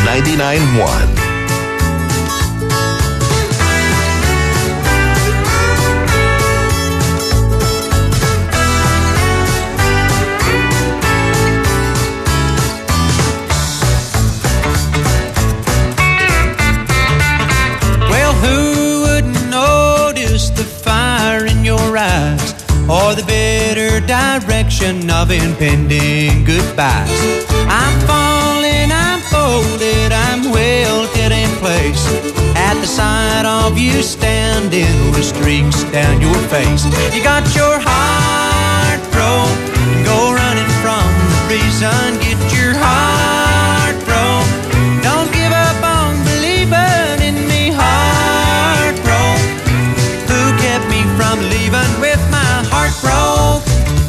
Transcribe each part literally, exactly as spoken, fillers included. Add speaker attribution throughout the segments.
Speaker 1: ninety-nine point one.
Speaker 2: Or the bitter direction of impending goodbyes. I'm falling, I'm folded, I'm welted in place at the sight of you standing with streaks down your face. You got your heart broke, go running from the reason. Get your heart broke, don't give up on believing in me. Heart broke, who kept me from leaving with my heart broke?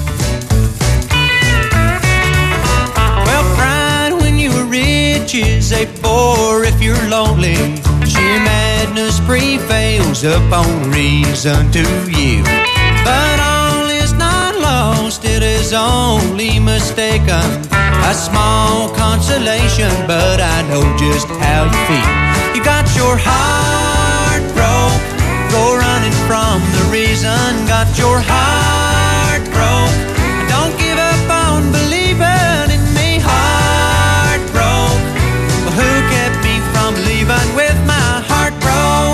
Speaker 2: Well, pride when you were rich is a bore if you're lonely. Sheer madness prevails upon reason to you. But all is not lost, it is only mistaken. A small consolation, but I know just how you feel. You got your heart broke, go running from the reason. Got your heart broke, don't give up on believing in me. Heart broke, well, who kept me from leaving with my heart broke?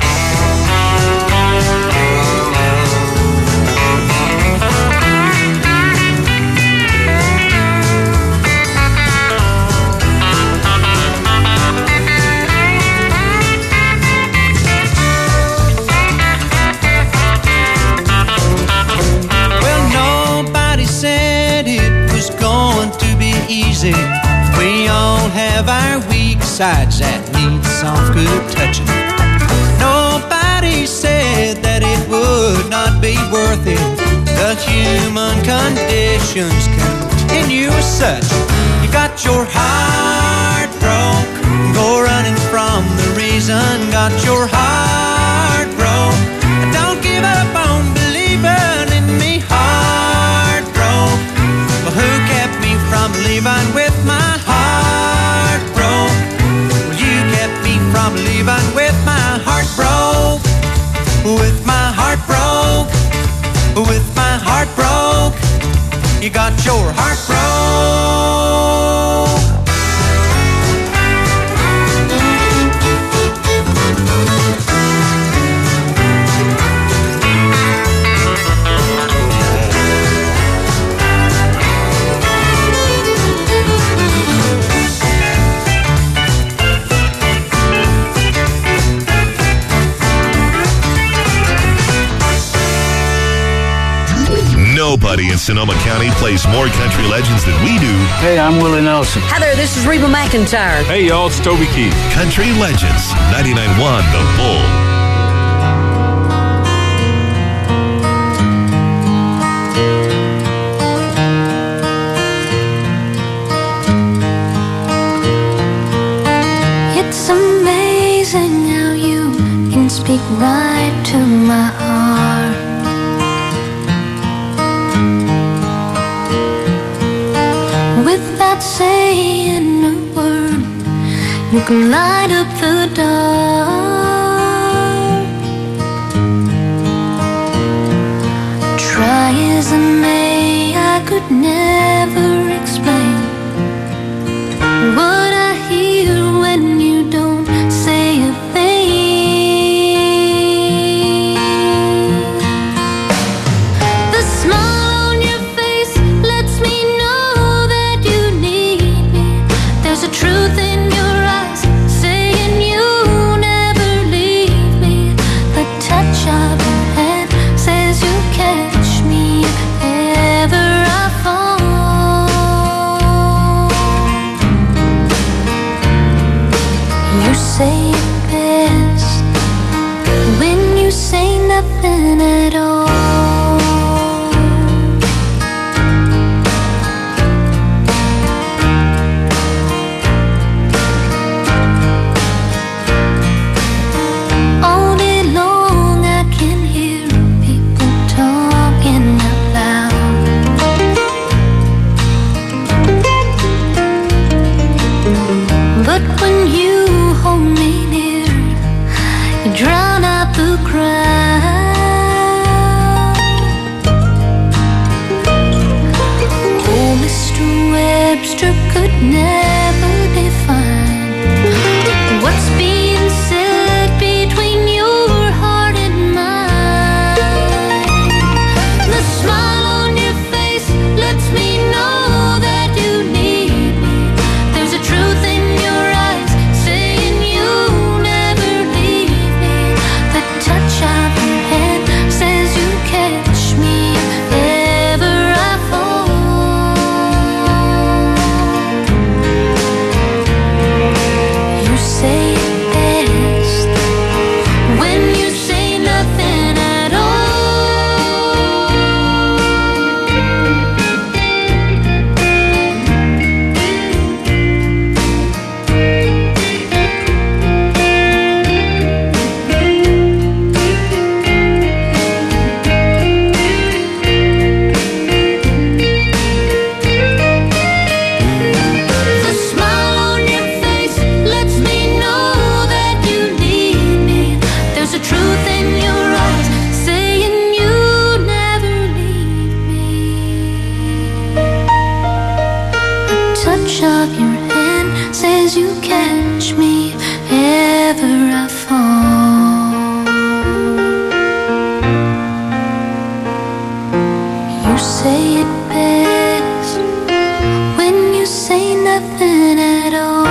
Speaker 2: Easy. We all have our weak sides that need some good touching. Nobody said that it would not be worth it. The human conditions continue as such. You got your heart broke, go running from the reason. Got your heart broke, don't give up on believing in me. Heart broke, well, who kept me from leaving with my heart broke? Well, you kept me from leaving with my heart broke. With my heart broke, with my heart broke. You got your heart broke.
Speaker 1: Nobody in Sonoma County plays more country legends than we do.
Speaker 3: Hey, I'm Willie Nelson.
Speaker 4: Hi there, this is Reba McEntire.
Speaker 5: Hey, y'all, it's Toby Keith.
Speaker 1: Country Legends, ninety-nine point one The Bull.
Speaker 6: It's amazing how you can speak right to my heart. Without saying a word, you can light up the dark. Try as I may, I could never explain what I hear when you don't say a thing. The smile on your face lets me know that you need me. There's a truth in your eyes saying you'll never leave me. The touch of your hand says you'll catch me if ever I fall. You say it best when you say nothing at all. All day long I can hear people talking out loud. But when catch me ever I fall. You say it best when you say nothing at all.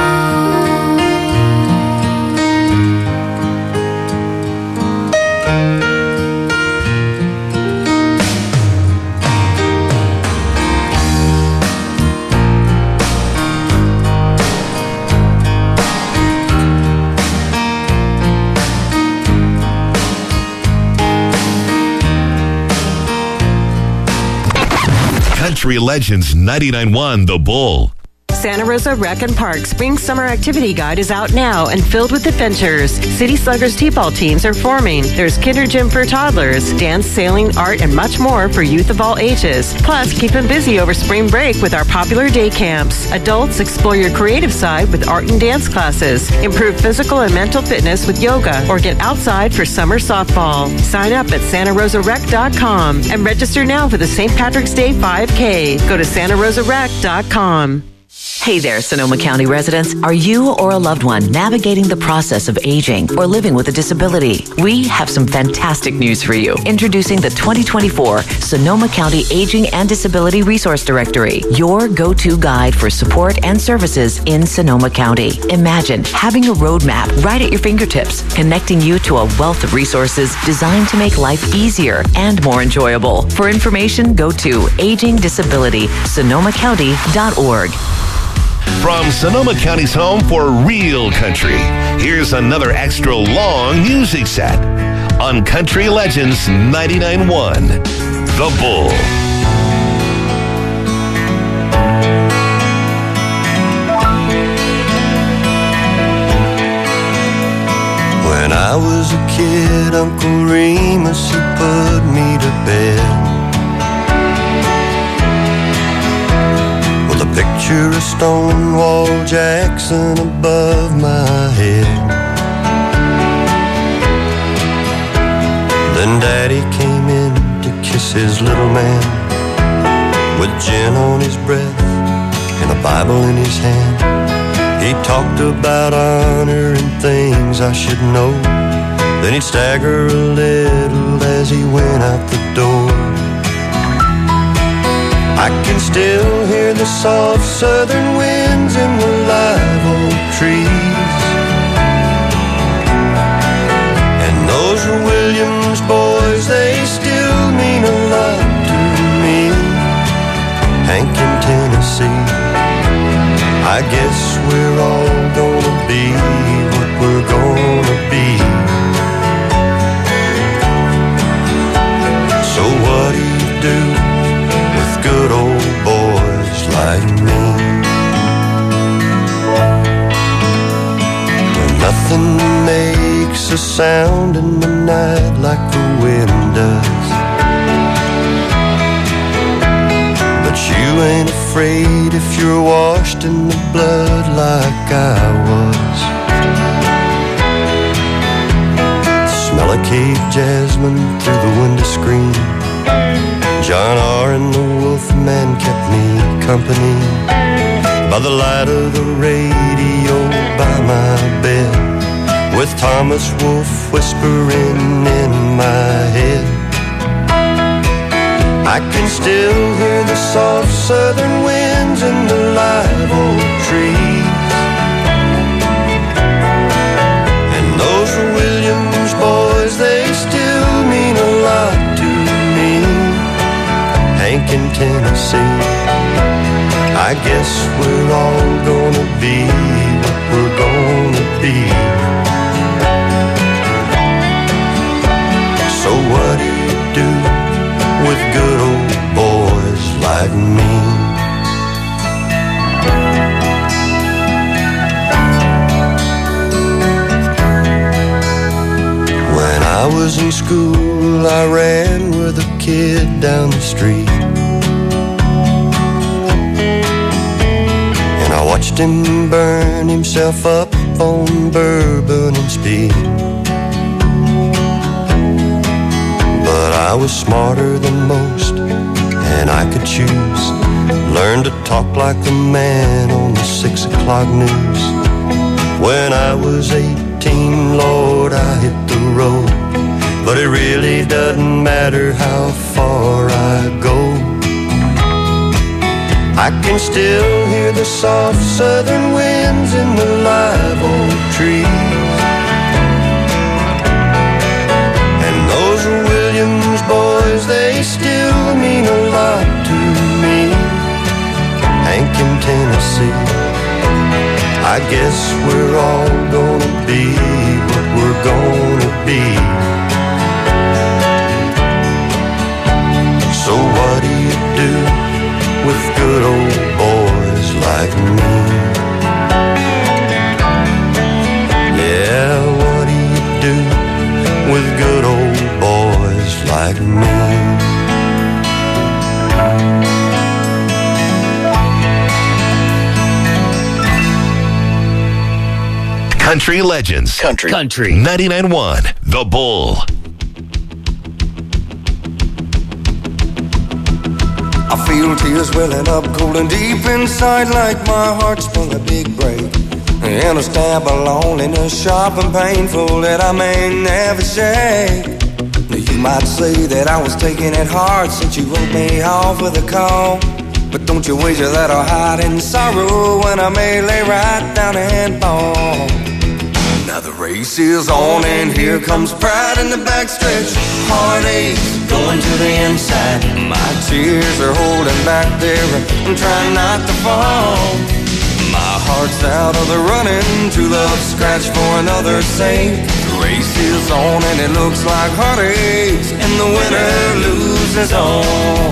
Speaker 1: Country Legends ninety-nine point one The Bull.
Speaker 4: Santa Rosa Rec and Park Spring Summer Activity Guide is out now and filled with adventures. City Sluggers T-ball teams are forming. There's kinder gym for toddlers, dance, sailing, art, and much more for youth of all ages. Plus, keep them busy over spring break with our popular day camps. Adults, explore your creative side with art and dance classes. Improve physical and mental fitness with yoga or get outside for summer softball. Sign up at santa rosa rec dot com and register now for the Saint Patrick's Day five K. Go to santa rosa rec dot com.
Speaker 3: Hey there, Sonoma County residents. Are you or a loved one navigating the process of aging or living with a disability? We have some fantastic news for you. Introducing the twenty twenty-four Sonoma County Aging and Disability Resource Directory, your go-to guide for support and services in Sonoma County. Imagine having a roadmap right at your fingertips, connecting you to a wealth of resources designed to make life easier and more enjoyable. For information, go to aging disability sonoma county dot org.
Speaker 1: From Sonoma County's home for real country, here's another extra long music set on Country Legends ninety-nine point one The Bull.
Speaker 5: When I was a kid, Uncle Remus, he put me to bed with a picture of Stonewall Jackson above my head. Then Daddy came in to kiss his little man with gin on his breath and a Bible in his hand. He talked about honor and things I should know. Then he'd stagger a little as he went out the door. I can still hear the soft southern winds in the live oak trees, and those Williams boys, they still mean a lot to me. Hank in Tennessee, I guess we're all gonna be what we're gonna be. So what do you do with good old boys like me? When nothing makes a sound in the night like the wind does, but you ain't afraid if you're washed in the blood like I was. The smell of Cape jasmine through the window screen, John R. and the Wolfman kept me company. By the light of the radio by my bed, with Thomas Wolfe whispering in my head, I can still hear the soft southern winds in the live oak trees, and those Williams boys, they still mean a lot to me. Hank in Tennessee, I guess we're all gonna be what we're gonna be. So what do you do with good old boys like me? When I was in school, I ran with a kid down the street, and I watched him burn himself up on bourbon and speed. But I was smarter than most, and I could choose. Learn to talk like the man on the six o'clock news. When I was eighteen, Lord, I hit the road. But it really doesn't matter how far I go. I can still hear the soft southern winds in the live oak trees. And those Williams boys, they still mean a lot to me. Hank in Tennessee, I guess we're all gonna be what we're gonna be. So what do you do with good old boys like me? Yeah, what do you do with good old boys like me?
Speaker 1: Country Legends.
Speaker 7: Country.
Speaker 1: Country. ninety-nine point one The Bull.
Speaker 8: I feel tears welling up cold and deep inside, like my heart sprung a big break. And a stab of loneliness, sharp and painful, that I may never shake. Now you might say that I was taking it hard since you wrote me off with a call. But don't you wager that I'll hide in sorrow when I may lay right down and fall. Now the race is on and here comes pride in the backstretch. Heartaches going to the inside. My tears are holding back there. I'm trying not to fall. My heart's out of the running. True love scratch for another's sake. The race is on and it looks like heartaches, and the winner loses all.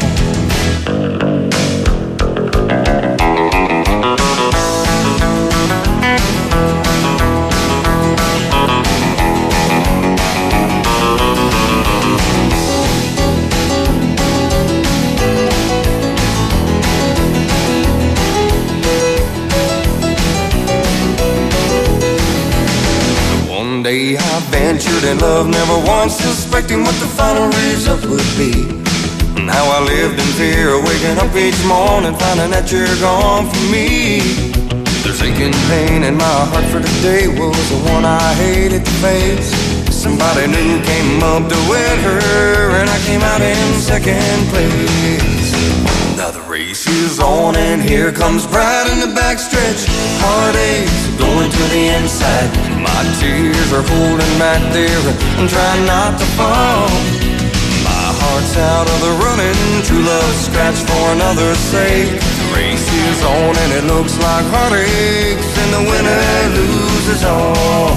Speaker 8: I ventured in love, never once suspecting what the final result would be. And how I lived in fear, waking up each morning, finding that you're gone from me. There's aching pain in my heart for today was the one I hated to face. Somebody new came up to win her, and I came out in second place. Now the race is on and here comes pride in the backstretch. Heartaches going to the inside. My tears are holding back there. I'm trying not to fall. My heart's out of the running. True love scratch for another's sake. The race is on and it looks like heartaches, and the winner loses all.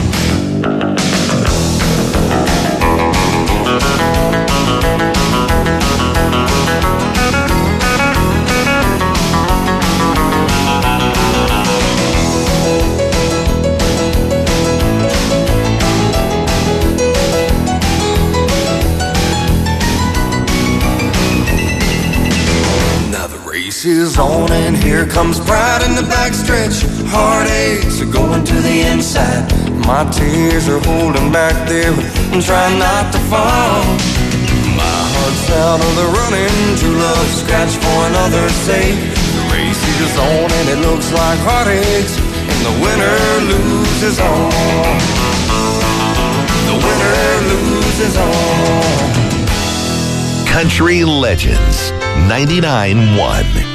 Speaker 8: Is on and here comes pride in the backstretch. Heartaches are going to the inside. My tears are holding back there. I'm trying not to fall. My heart's out of the running. True love scratch for another's sake. The race is on and it looks like heartaches, and the winner loses all. The winner loses all.
Speaker 1: Country Legends. ninety-nine point one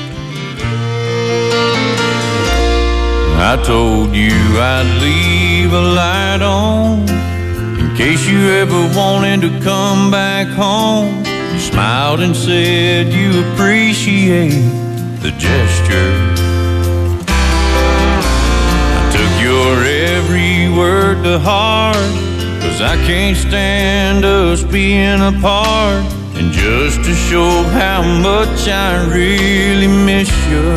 Speaker 9: I told you I'd leave a light on in case you ever wanted to come back home. You smiled and said you appreciate the gesture. I took your every word to heart, 'cause I can't stand us being apart. And just to show how much I really miss you,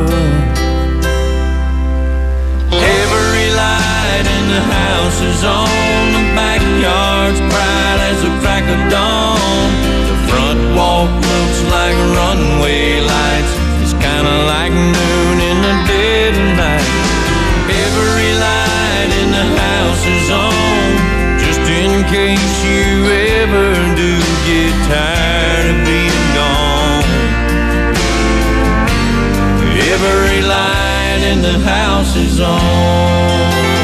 Speaker 9: every light in the house is on. The backyard's bright as the crack of dawn. The front walk looks like runway lights. It's kinda like noon in the dead of night. Every light in the house is on, just in case you ever do get tired of being gone. Every light in the house is on.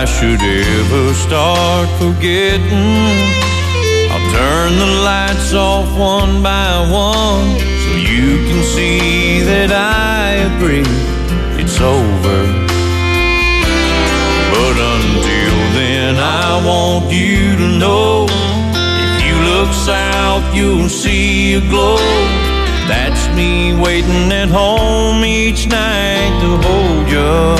Speaker 9: I should ever start forgetting, I'll turn the lights off one by one so you can see that I agree it's over. But until then, I want you to know, if you look south, you'll see a glow. That's me waiting at home each night to hold you.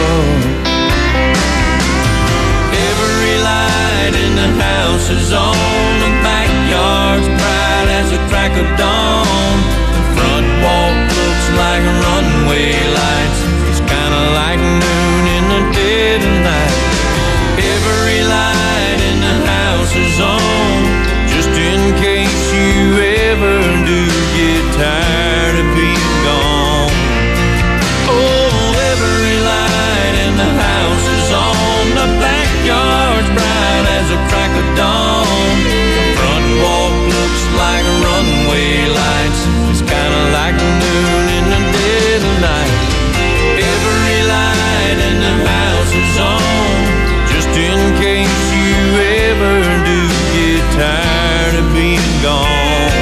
Speaker 9: Every light in the house is on, the backyard's bright as a crack of dawn. The front walk looks like runway lights, it's kinda like noon in the dead of night. Every light in the house is on, just in case you ever do get tired of being gone. Oh, every light in the house is on, the backyard's bright as a crack of dawn. The front walk looks like runway lights, it's kinda like noon in the dead of night. Every light in the house is on, just in case you ever do get tired of being gone.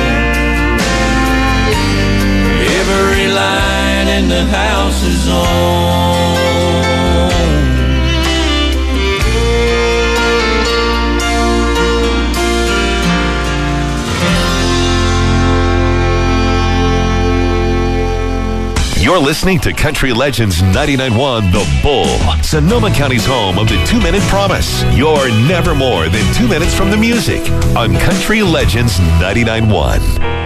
Speaker 9: Every light in the house is on.
Speaker 1: You're listening to Country Legends ninety-nine point one The Bull, Sonoma County's home of the two-minute promise. You're never more than two minutes from the music on Country Legends ninety-nine point one.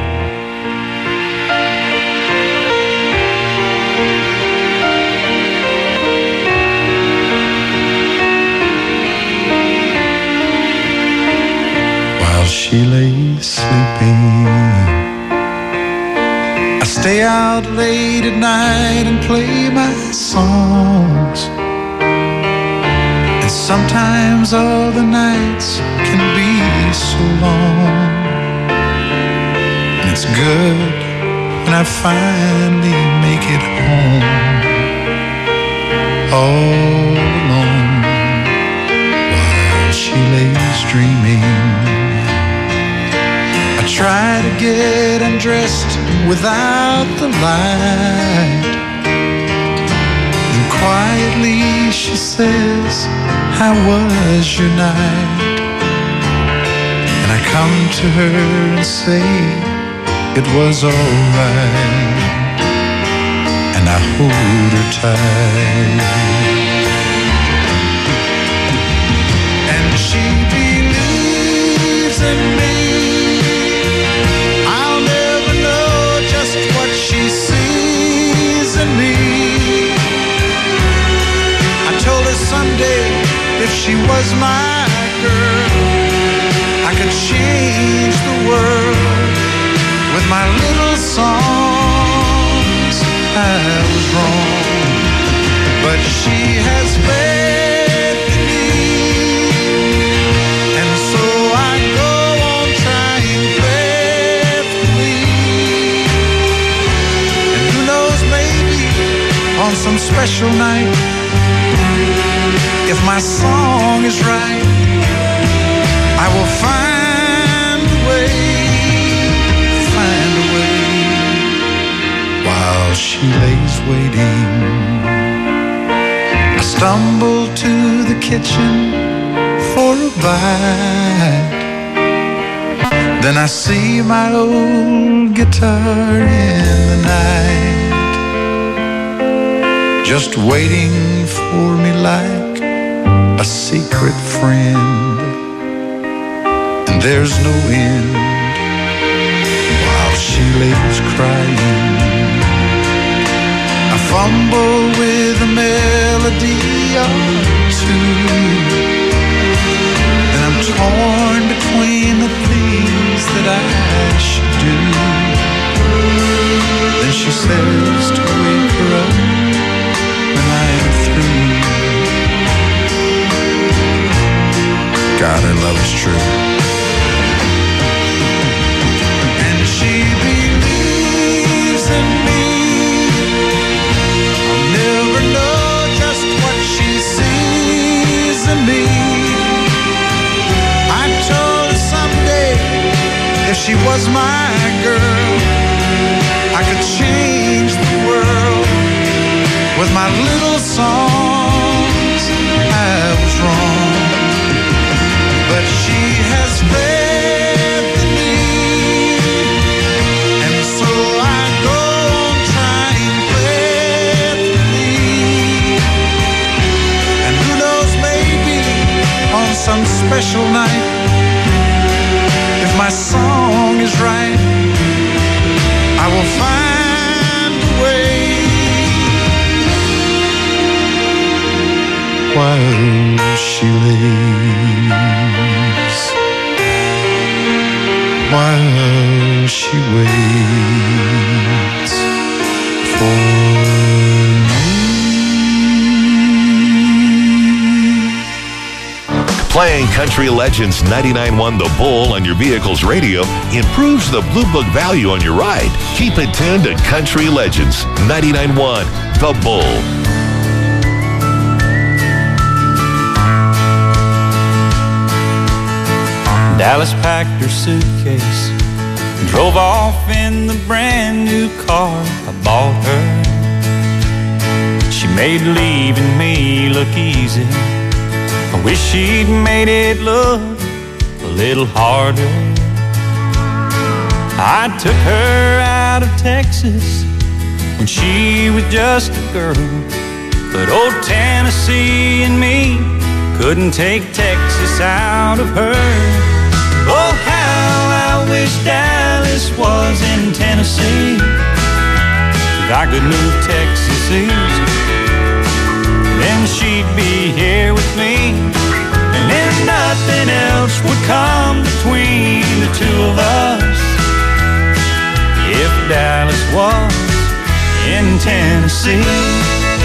Speaker 7: While she lay sleeping, I stay out late at night and play my songs. And sometimes all the nights can be so long. And it's good when I finally make it home, all alone, while she lays dreaming. I try to get undressed without the light, and quietly she says, how was your night? And I come to her and say, it was alright, and I hold her tight. And she believes in me. She sees in me. I told her someday if she was my girl, I could change the world with my little songs. I was wrong, but she has faith in me, and so I go on trying faithfully. On some special night, if my song is right, I will find a way, find a way. While she lays waiting, I stumble to the kitchen for a bite. Then I see my old guitar in the night, just waiting for me like a secret friend. And there's no end while she lays crying. I fumble with a melody or two, and I'm torn between the things that I should do. Then she says to wake her up when I'm through. God, her love is true. And she believes in me. I'll never know just what she sees in me. was my girl, I could change the world with my little songs. I was wrong, but she has read the need, and so I go on trying prayerfully. And who knows, maybe on some special night, if my song is right, I will find a way. While she lays, while she waits for
Speaker 1: Playing Country Legends ninety-nine point one The Bull on your vehicle's radio improves the Blue Book value on your ride. Keep it tuned to Country Legends ninety-nine point one The Bull.
Speaker 9: Dallas packed her suitcase and drove off in the brand new car I bought her. She made leaving me look easy. I wish she'd made it look a little harder. I took her out of Texas when she was just a girl, but old Tennessee and me couldn't take Texas out of her. Oh, how I wish Dallas was in Tennessee, if I could move Texas east, then she'd be here with me, and then nothing else would come between the two of us. If Dallas was in Tennessee.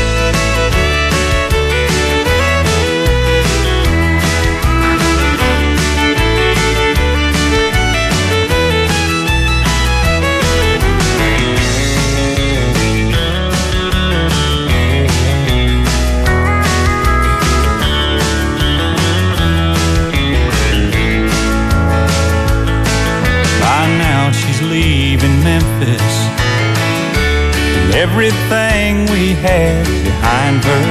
Speaker 9: Leaving Memphis and everything we had behind her.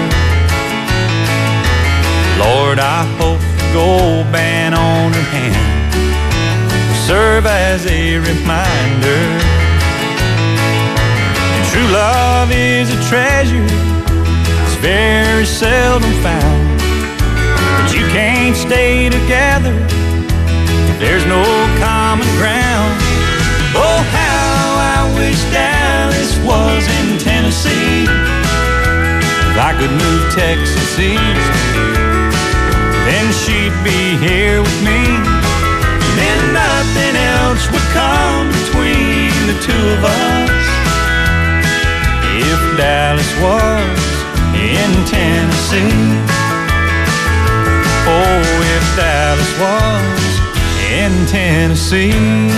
Speaker 9: Lord, I hope the gold band on her hand will serve as a reminder. And true love is a treasure, it's very seldom found, but you can't stay together if there's no common ground. Oh, how I wish Dallas was in Tennessee, if I could move Texas east, then she'd be here with me, and then nothing else would come between the two of us. If Dallas was in Tennessee, oh, if Dallas was in Tennessee.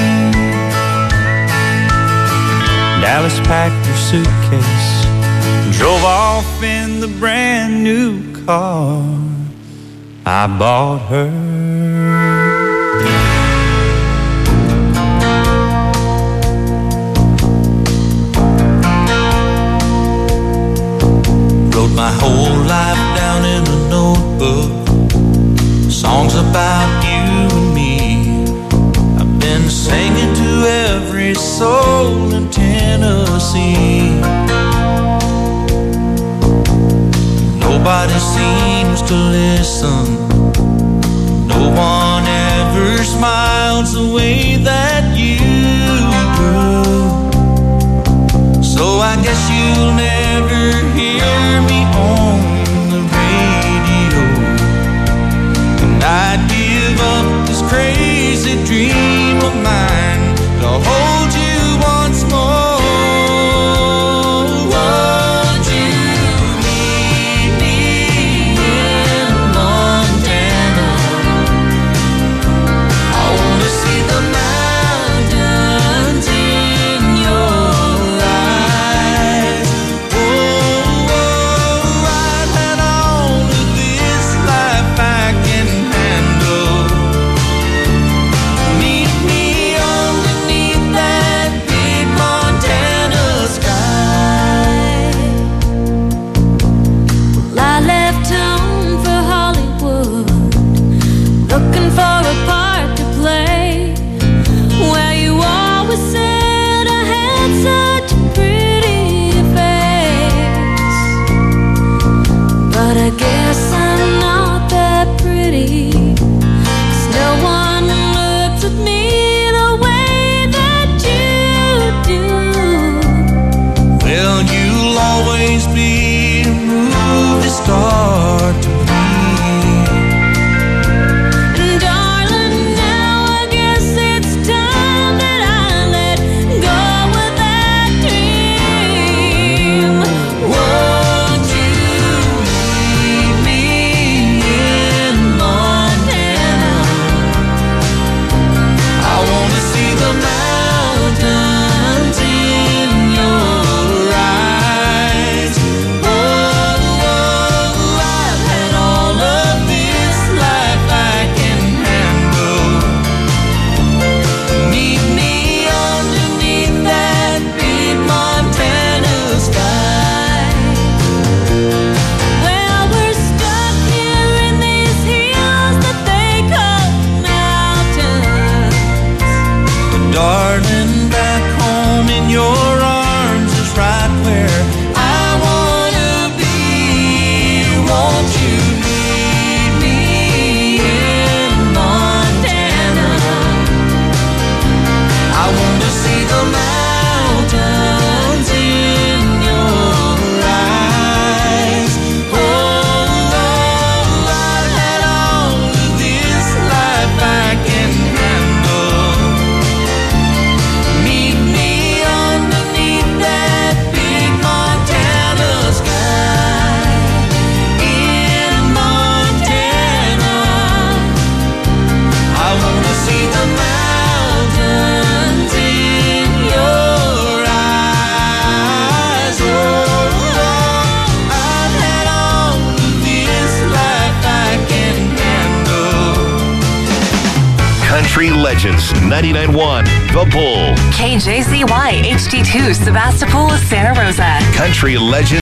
Speaker 9: Dallas packed her suitcase and drove off in the brand new car I bought her.
Speaker 2: Wrote my whole life down in a notebook, songs about you and me. I've been singing to every soul in Tennessee. Nobody seems to listen, no one ever smiles the way that you do. So I guess you'll never hear me on the radio, and I'd give up this crazy dream of mine to hold you once more. Would you meet me in Montana? I wanna see the mountains start to bleed.
Speaker 6: And darling, now I guess it's time that I let go of that dream. Won't you leave me in Montana?
Speaker 2: I want to see the mountains in your eyes. Oh, oh, I've had all of this life I can handle. Meet me underneath that big Montana sky.
Speaker 6: Well, we're stuck here in these hills that they call mountains.
Speaker 2: But darling, back home in your arms is right where I wanna be. Won't you leave me in Montana? I want to see the mountains in your eyes. Oh, oh, I've had all of this life I can handle. Meet me underneath that big Montana sky. In Montana, I want to see the mountains in your eyes. Oh, I've had all of this life I can handle.
Speaker 1: Country Legends ninety-nine point one, The Bull.
Speaker 3: K J Z Y H D two, Sebastopol, Santa Rosa.
Speaker 1: Country Legends.